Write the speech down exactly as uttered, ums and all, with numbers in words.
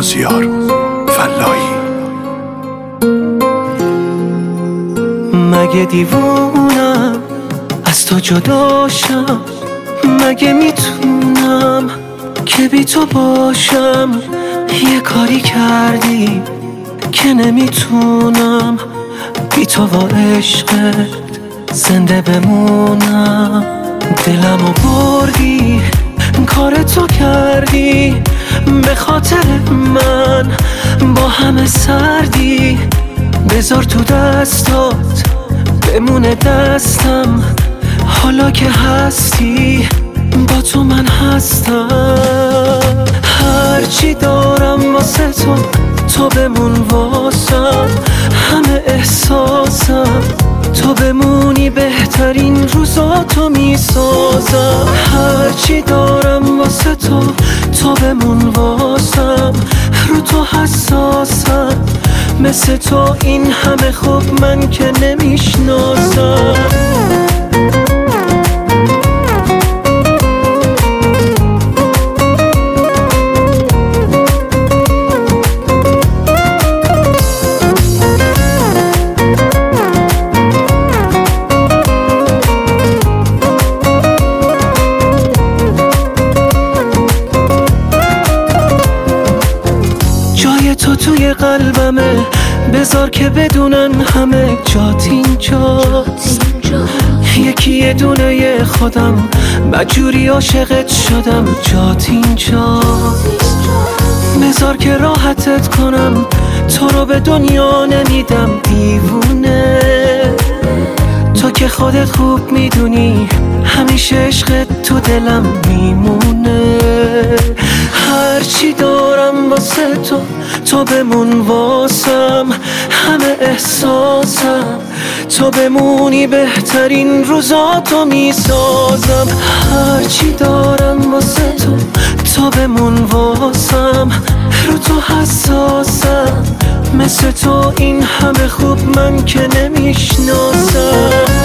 مازیار فلاحی. مگه دیوونم از تو جداشم؟ مگه میتونم که بی تو باشم؟ یه کاری کردی که نمیتونم بی تو و عشقت زنده بمونم. دلمو بردی کار تو کردی به خاطر من، با همه سردی. بذار تو دستات بمونه دستم، حالا که هستی با تو من هستم. هرچی دارم واسه تو، تو بمون واسم. همه احساسم تو بمونی، بهترین روزاتو میسازم. هرچی دارم واسه تو، تو بمون واسم. رو تو حساسم، مثل تو این همه خوب من که نمیشناسم. جای تو توی قلبمه، بذار که بدونن همه جات اینجاست. یکی یه دونه خودم بدجوری عاشقت شدم، جات اینجاست. بذار که راحتت کنم، تو رو به دنیا نمیدم دیوونه. تو که خودت خوب میدونی همیشه عشقت تو دلم میمونه. هرچی دارم واسه تو، تو بمون واسم. همه احساسم تو بمونی، بهترین روزاتو میسازم. هرچی دارم واسه تو، تو بمون واسم. رو تو حساسم، مثل تو این همه خوب من که نمیشناسم.